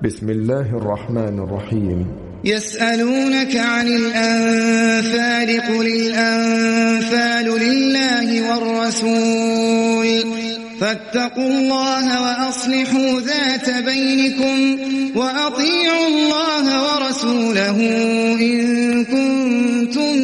بسم الله الرحمن الرحيم. يسألونك عن الأنفال قل الأنفال لله والرسول فاتقوا الله وأصلحوا ذات بينكم وأطيعوا الله ورسوله إن كنتم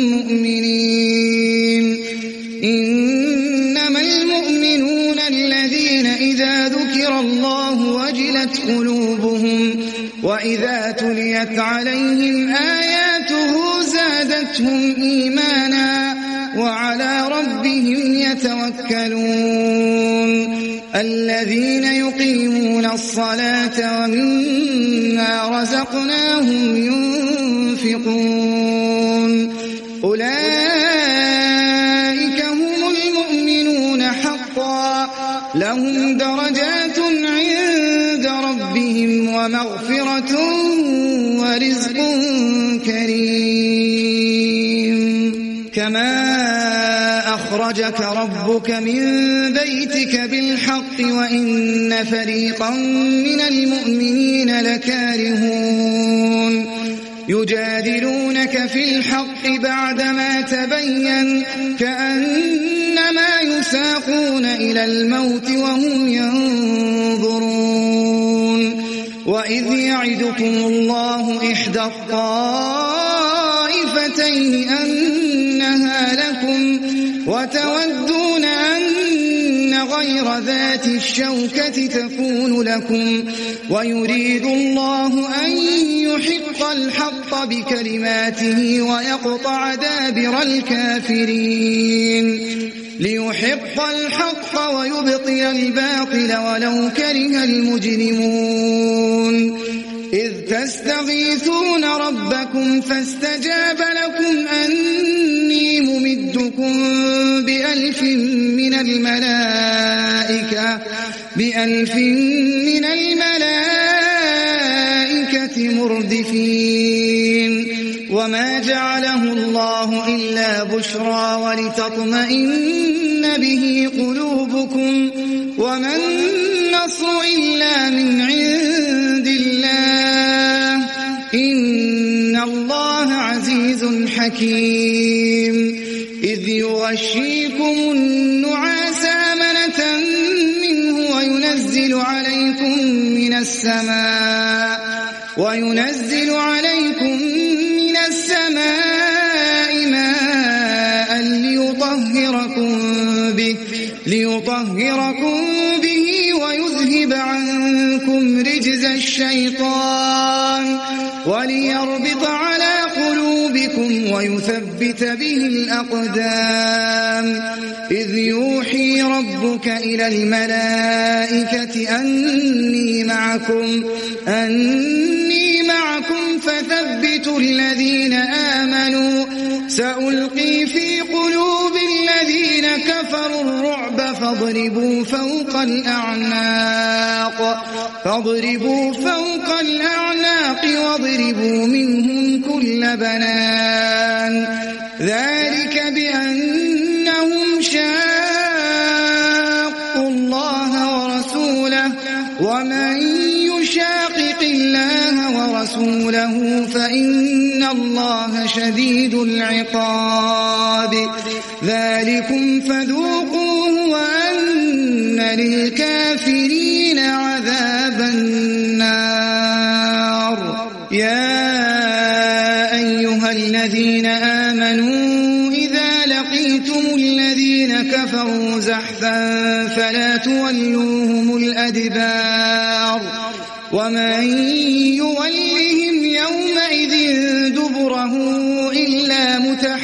مؤمنين. إنما المؤمنون الذين إذا ذكر الله وجلت قلوبهم وإذا تليت عليهم آياته زادتهم إيمانا وعلى ربهم يتوكلون. الذين يقيمون الصلاة ومما رزقناهم ينفقون أولئك هم المؤمنون حقا لهم درجات عند ربهم ومغفرة ورزق كريم. كما أخرجك ربك من بيتك بالحق وإن فريقا من المؤمنين لكارهون يجادلونك في الحق بعدما تبين كأنما يساقون إلى الموت وهم ينظرون. وإذ يعدكم الله إحدى الطائفتين أنها لكم وتودون أن غير ذات الشوكة تكون لكم ويريد الله أن يحق الحق بكلماته ويقطع دابر الكافرين ليحق الحق ويبطل الباطل ولو كره المجرمون. إذ تستغيثون ربكم فاستجاب لكم أني ممدكم بألف من الملائكة مردفين. وما جعله الله إلا بشرى ولتطمئن به قلوبكم وما النصر إلا من عند الله إن الله عزيز حكيم. إذ يغشيكم النعاس أمنة منه وينزل عليكم من السماء ماء ليطهركم به ويذهب عنكم رجز الشيطان وليربط على قلوبكم ويثبت به الأقدام. إذ يوحي ربك إلى الملائكة أني معكم فثبتوا الذين آمنوا سألقي في قلوب الذين كفروا الرعب فاضربوا فوق الأعناق واضربوا منهم كل بنان. ذلك بأنهم شاقوا الله ورسوله ومن يشاقق الله ورسوله فإن الله شديد العقاب. ذلكم فذوقوه وأن للكافرين عذاب النار. يا أيها الذين آمنوا إذا لقيتم الذين كفروا زحفا فلا تولوهم الأدبار ومن يولهم يومئذ دبره إلا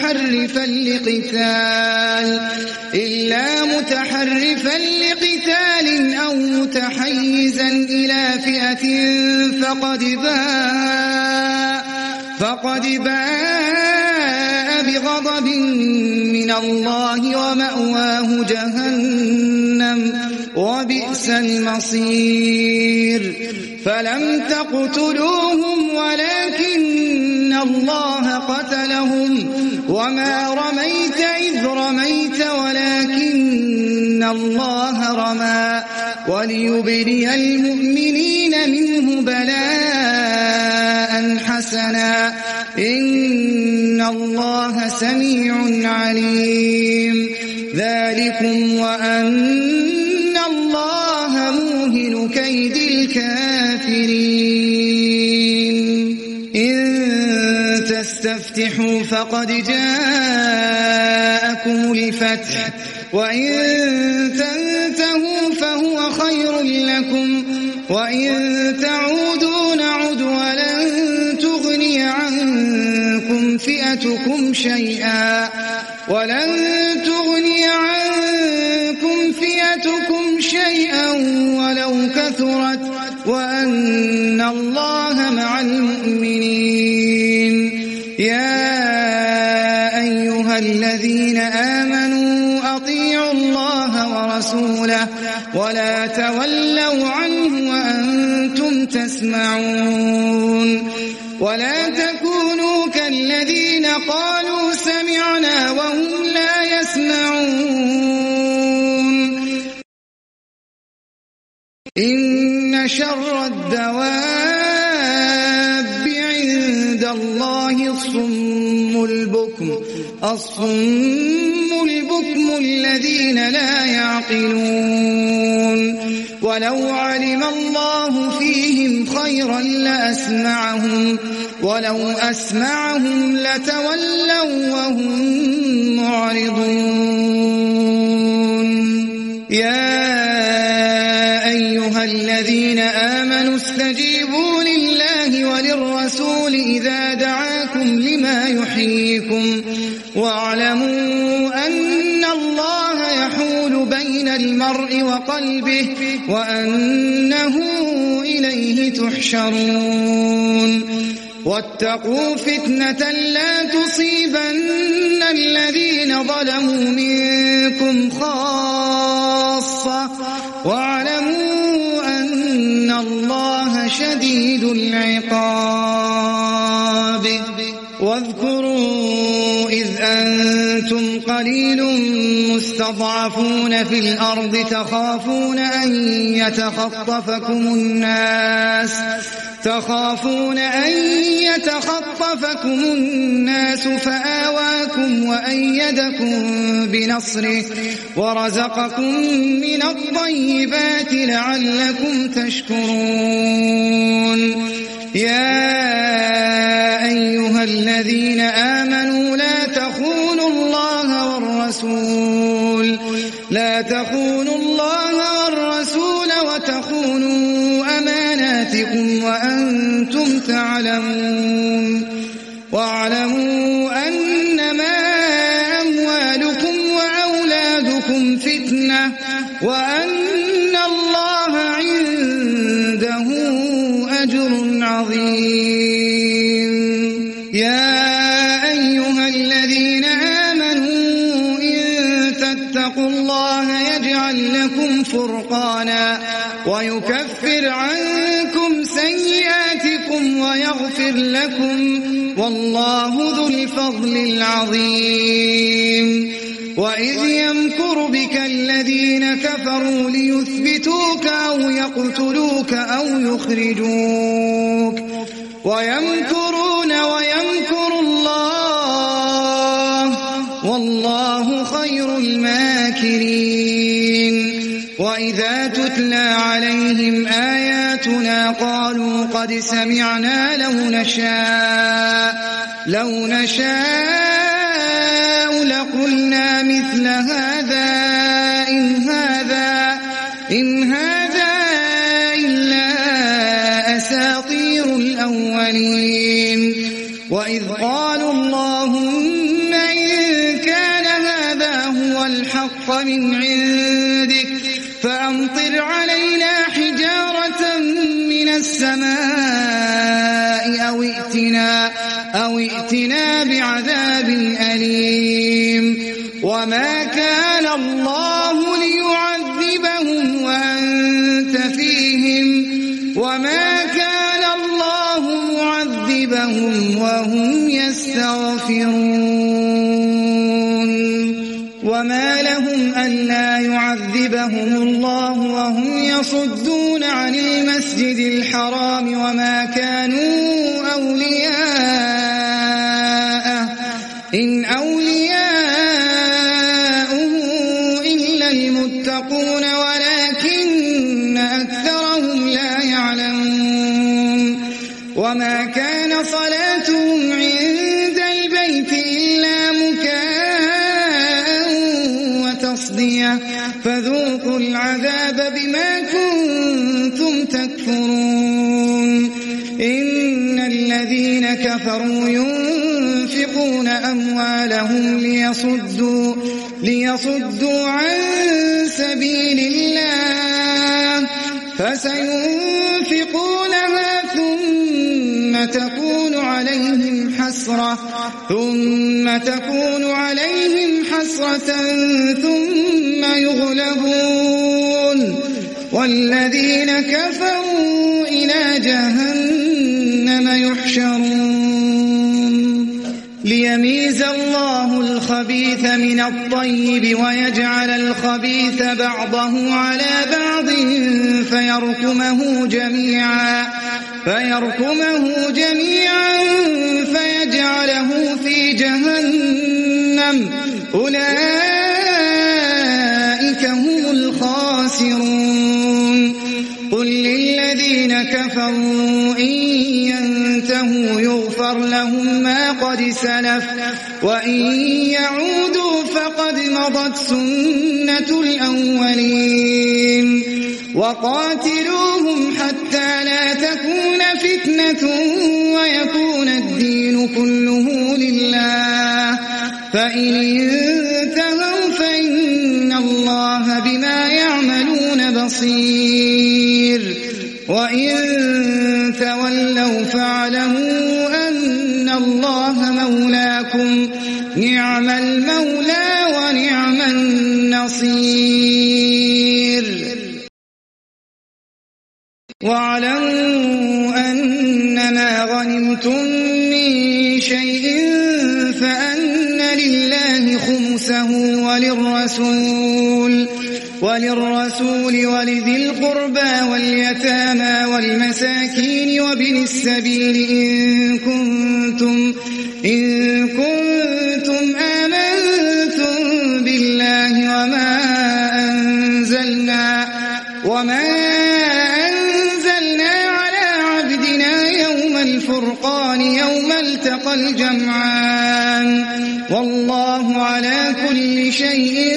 متحرفا لقتال أو متحيزا إلى فئة فقد باء بغضب من الله ومأواه جهنم وبئس المصير. فلم تقتلوهم ولكن الله قتلهم وما رميت إذ رميت ولكن الله رمى وليبلي المؤمنين منه بلاء حسنا إن الله سميع عليم ذلكم وأن الله موهن كيد الكافرين إن تستفتحوا فقد جاءكم الفتح وإن تنتهوا فهو خير لكم وإن تعودوا نعد ولن تغني عنكم فئتكم شيئا ولو كثرت وأن الله مع المؤمنين يا أيها الذين آمنوا أطيعوا الله ورسوله ولا تولوا عنه وأنتم تسمعون ولا تكونوا كالذين قالوا سمعنا وهم لا يسمعون إن شر الدواب عند الله الصم البكم الذين لا يعقلون ولو علم الله فيهم خيرا لأسمعهم ولو أسمعهم لتولوا وهم معرضون يا أيها الذين آمنوا استجيبوا لله وللرسول إذا دعاكم لما يحييكم واعلموا أن الله يحول بين المرء وقلبه وأنه إليه تحشرون واتقوا فتنة لا تصيبن الذين ظلموا منكم خاصة واعلموا أن الله شديد العقاب واذكروا إذ أنتم قليل مستضعفون في الأرض تخافون أن يتخطفكم الناس فآواكم وأيدكم بنصره ورزقكم من الطيبات لعلكم تشكرون يا أيها الذين آمنوا لا تخونوا الله والرسول وتخونوا أماناتكم وأنتم تعلمون واعلموا أنما أموالكم وأولادكم فتنة وأن الله عنده أجر عظيم يا أيها الذين آمنوا إن تتقوا الله يجعل لكم فرقانا ويكفر عنكم سيئاتكم ويغفر لكم والله ذو الفضل العظيم وإذ يمكر بك الذين كفروا ليثبتوك أو يقتلوك أو يخرجوك ويمكرون ويمكر الله والله خير الماكرين وإذا تتلى عليهم آياتنا قالوا قد سمعنا لو نشاء لقلنا مثل هذا إن هذا إلا أساطير الأولين وإذ قالوا اللهم إن كان هذا هو الحق من عندك فأمطر علينا حجارة من السماء أو ائتنا بعذاب أليم وما كان الله ليعذبهم وأنت فيهم وما كان الله معذبهم وهم يستغفرون وما لهم ألا يعذبهم الله وهم يصدون عن المسجد الحرام وما كانوا أولياءه إن أولياؤه إلا المتقون ولكن أكثرهم لا يعلمون وما كان صلاتهم عند البيت إلا مكاء وتصدية فذوقوا العذاب بما كنتم تكفرون إن الذين كفروا ينفقون أموالهم ليصدوا عن سبيل الله فسينفقونها ثم تكون عليهم حسرة ثم يغلبون والذين كفروا إلى جهنم يحشرون ليميز الله الخبيث من الطيب ويجعل الخبيث بعضه على بعض فيركمه جميعا فيجعله في جهنم أولئك هم الخاسرون قل للذين كفروا إن ينتهوا يغفر لهم ما قد سلف وإن يعودوا فقد مضت سنة الأولين وقاتلوهم حتى لا تكون فتنة ويكون الدين كله لله فإن انتهوا فإن الله بما يعملون بصير وإن تولوا فاعلموا أن الله مولاكم نعم المولى ونعم النصير واعلموا أنما غنمتم من شيء فأن لله خمسه وللرسول ولذي القربى واليتامى والمساكين وابن السبيل إن كنتم آمنتم بالله وما أنزلنا على عبدنا يوم الفرقان يوم التقى الجمعان والله على كل شيء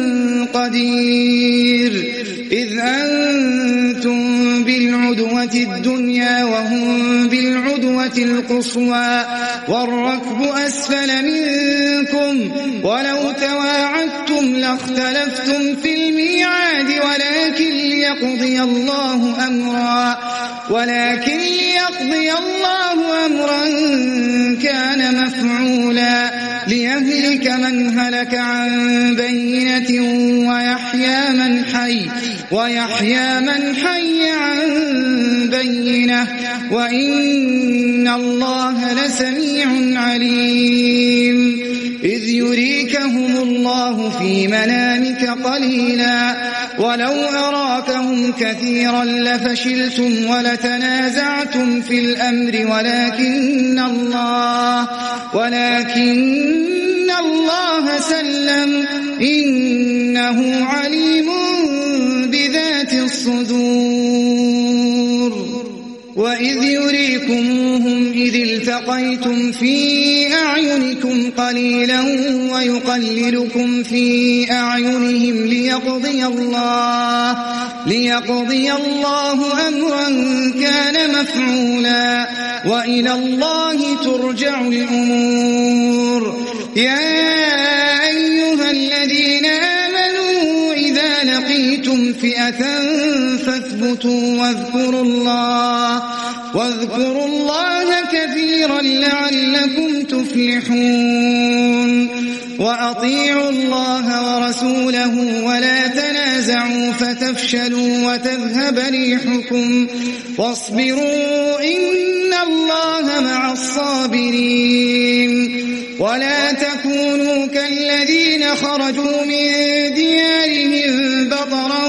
قدير إذ أنتم بالعدوة الدنيا وهم بالعدوة القصوى والركب أسفل منكم ولو تواعدتم لاختلفتم في الميعاد ولكن ليقضي الله أمرا كان مفعولا ليهلك من هلك عن بينة ويحيى من حي عن بينة وإن الله لسميع عليم إذ يريكهم الله في منامك قليلا ولو أراكهم كثيرا لفشلتم ولتنازعتم في الأمر ولكن الله سلم إنه عليم بذات الصدور وإذ يريكموهم إذ التقيتم في أعينكم قليلا ويقللكم في أعينهم ليقضي الله أمرا كان مفعولا وإلى الله ترجع الأمور يا أيها الذين آمنوا إذا لقيتم فئة فاثبتوا واذكروا الله كثيرا لعلكم تفلحون وأطيعوا الله ورسوله ولا تنازعوا فتفشلوا وتذهب ريحكم واصبروا إن الله مع الصابرين ولا تكونوا كالذين خرجوا من ديارهم بطرا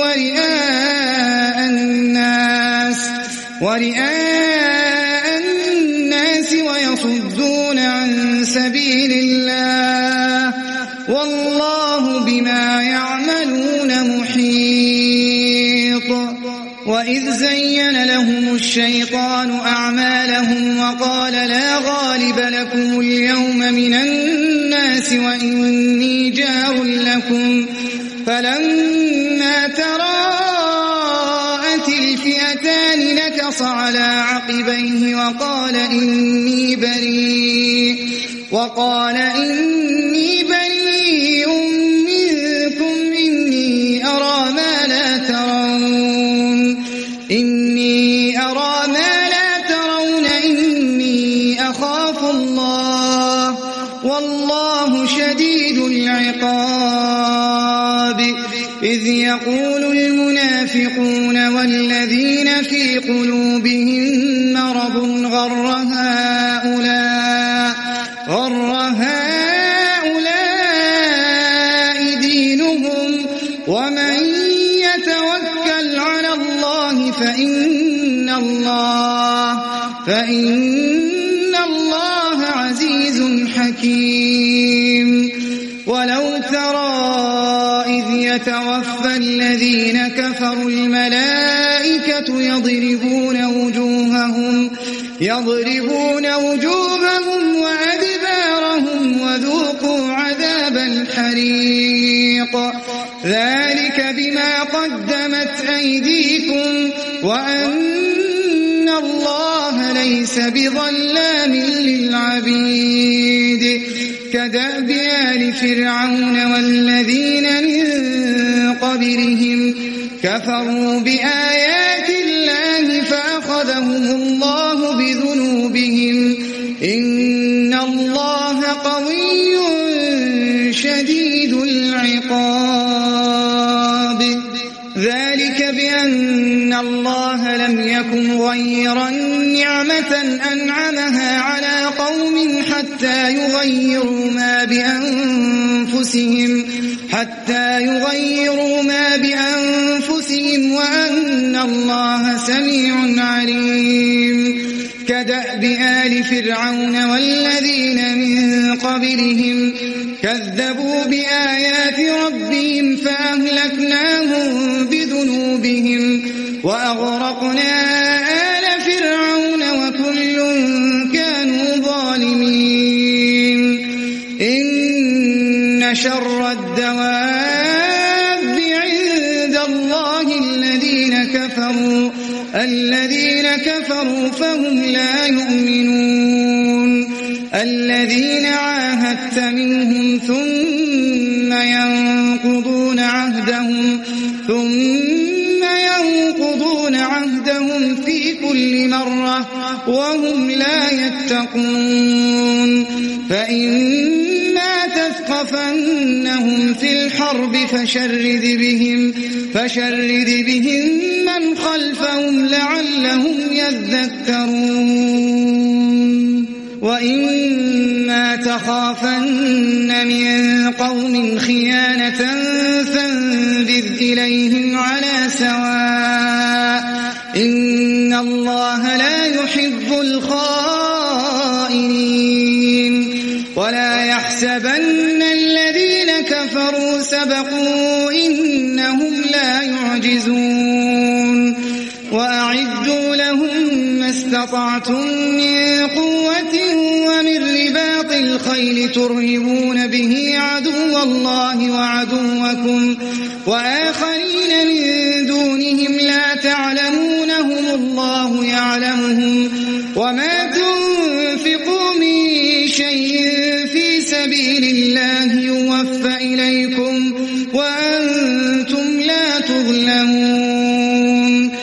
ورئاء الناس ويصدون عن سبيل الله والله بما يعملون محيط. وإذ زين لهم الشيطان أعمالهم وقال لا غالب لكم اليوم من الناس وإني جار لكم فلما تراءت الفئتان نكص على عقبيه وقال إني بريء منكم إني أرى ما لا ترون إني أخاف الله والله شديد العقاب. إذ يقول المنافقون والذين في قلوبهم مرض غر هؤلاء دينهم ومن يتوكل على الله فإن الله عزيز حكيم. ولو ترى إذ يتوفى الذين كفروا الملائكة يضربون وجوههم وأدبارهم وذوقوا عذاب الحريق ذلك بما قدمت أيديكم وأن الله ليس بظلام للعبيد. كدأب آل فرعون والذين من قبلهم كفروا بآيات الله فأخذهم الله بذنوبهم إن الله قوي شديد العقاب. ذلك بأن الله لم يكن غيرا نعمة أنعمها على قوم حتى يغيروا ما بأنفسهم وأن الله سميع عليم. كدأب آل فرعون والذين من قبلهم كذبوا بآيات ربهم فأهلكناهم بذنوبهم وأغرقنا آل فرعون وكل كانوا ظالمين. إن شر الدواب عند الله الذين كفروا فهم لا يؤمنون. الذين عاهدت منهم ثم ينقضون عهدهم في كل مرة وهم لا يتقون. فإما تثقفنهم في الحرب فشرد بهم من خلفهم لعلهم يذكرون. وإما تخافن من قوم خيانة فانبذ إليهم على سواء إن الله لا يحب الخائنين. ولا يحسبن الذين كفروا سبقوا إنهم لا يعجزون. وأعدوا لهم ما استطعتم من قوة ومن رباط الخيل ترهبون به عدو الله وعدوكم وآخرين من دونهم لا تعلمونهم الله يعلمهم. وما تنفقوا من شيء في سبيل الله يوفى إليكم وأنتم لا تظلمون.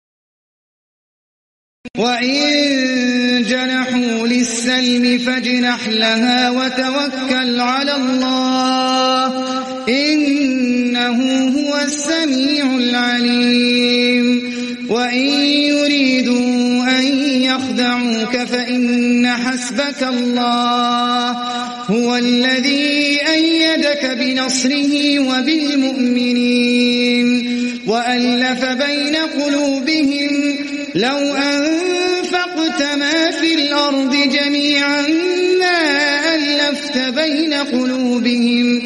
وإن جنحوا للسلم فاجنح لها وتوكل على الله إنه هو السميع العليم. وإن يريدوا أن يخدعوك فإن حسبك الله هو الذي أيدك بنصره وبالمؤمنين وألف بين قلوبهم لو أنفقت ما في الأرض جميعا ما ألفت بين قلوبهم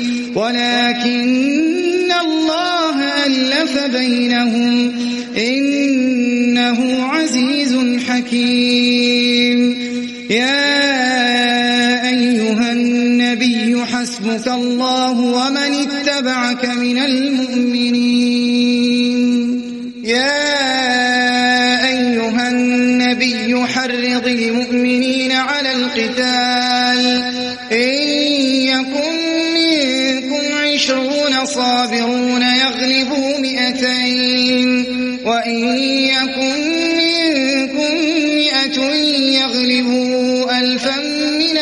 ولكن الله ألف بينهم إنه عزيز حكيم. يا أيها النبي حسبك الله ومن اتبعك من المؤمنين. يا أيها النبي حرض المؤمنين على القتال إن يكن منكم 20 صابرون يغلبوا 200 وإن يكن منكم 100 يغلبوا 1000 من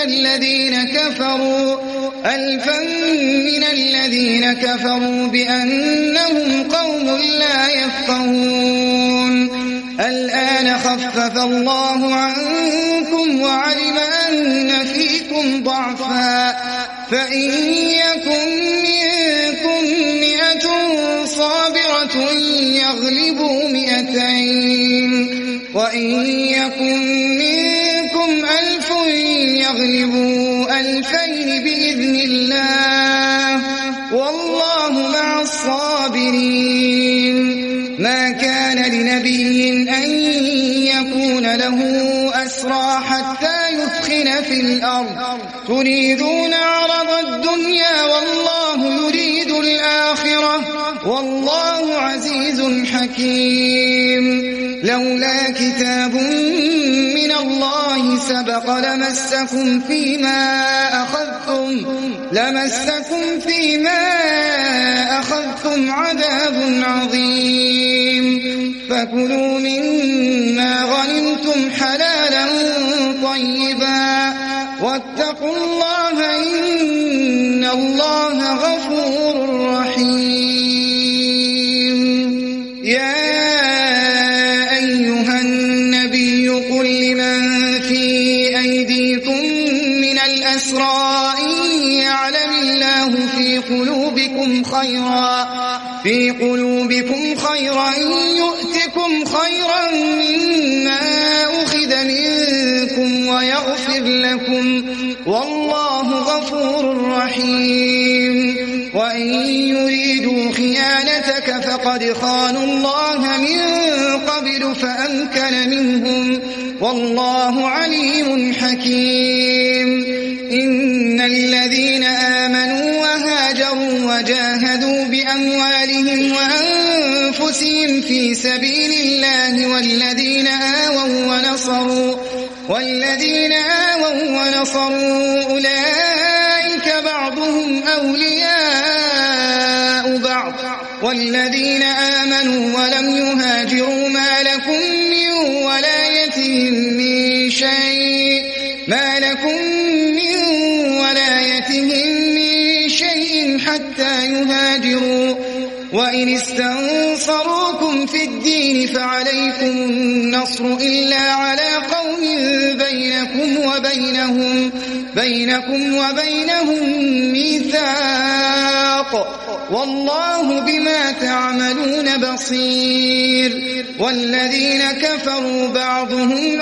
الذين كفروا بأنهم قوم لا يفقهون. الآن خفف الله عنكم وعلم أن فيكم ضعفا فإن يكن منكم 100 صابرة يغلبوا 200 وإن يكن منكم 1000 يغلبوا 2000 بإذن الله والله مع الصابرين. ما كان لنبي أن يكون له أسرى حتى يثخن في الأرض تريدون عرض الدنيا والله يريد الآخرة والله عزيز حكيم. لولا كتاب من الله سبق لمسكم فيما أخذتم عذاب عظيم. فكلوا مما غنمتم حلالا طيبا واتقوا الله إن الله غفور رحيم. يا أيها النبي قل لمن في أيديكم من الأسرى إن يعلم الله في قلوبكم خيرا يؤتكم خيرا مما أخذ منكم ويغفر لكم والله غفور رحيم. وإن يريدوا خيانتك فقد خانوا الله من قبل فأمكن منهم والله عليم حكيم. إن الذين آمنوا وهاجروا وجاهدوا بأموالهم وأنفسهم في سبيل الله والذين آووا ونصروا أولئك بعضهم أولياء بعض والذين آمنوا ولم يهاجروا ما لكم من ولايتهم من شيء حتى يهاجروا. وإن استنصروكم في الدين فعليكم النصر إلا على قوم بينكم وبينهم ميثاق والله بما تعملون بصير. والذين كفروا بعضهم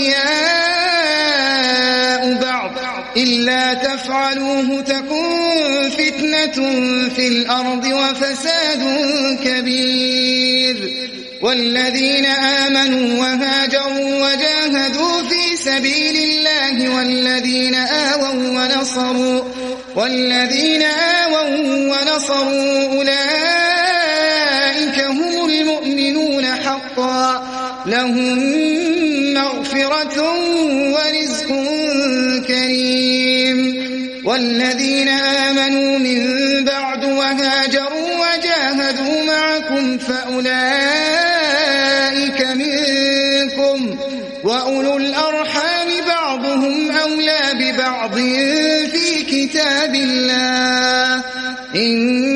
أولياء بعض إلا تفعلوه تكن فتنة في الأرض وفساد كبير. والذين آمنوا وهاجروا وجاهدوا في سبيل الله والذين آووا ونصروا أولئك هم المؤمنون حقا لهم مغفرة ورزق كريم. والذين آمنوا من بعد وهاجروا وجاهدوا معكم فأولئك منكم وأولو الأرحام بعضهم أولى ببعض في كتاب الله